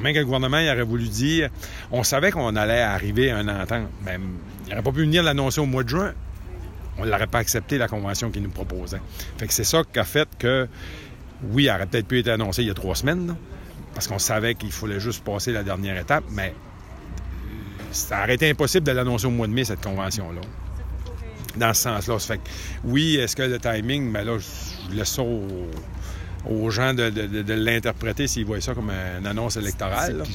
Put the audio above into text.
Même que le gouvernement il aurait voulu dire, on savait qu'on allait arriver à une entente, mais il n'aurait pas pu venir l'annoncer au mois de juin. On ne l'aurait pas accepté, la convention qu'il nous proposait. Fait que c'est ça qui a fait que, oui, elle aurait peut-être pu être annoncée il y a 3 semaines, là, parce qu'on savait qu'il fallait juste passer la dernière étape, mais ça aurait été impossible de l'annoncer au mois de mai, cette convention-là. Dans ce sens-là. Ça fait que, oui, est-ce que le timing, mais là, je laisse ça aux gens de l'interpréter s'ils voient ça comme une annonce électorale.